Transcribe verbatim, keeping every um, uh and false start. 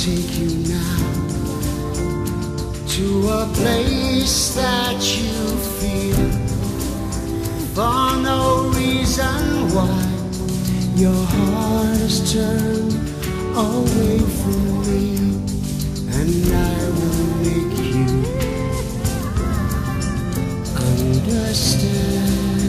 take you now to a place that you feel for no reason why your heart is turned away from me, and I will make you understand.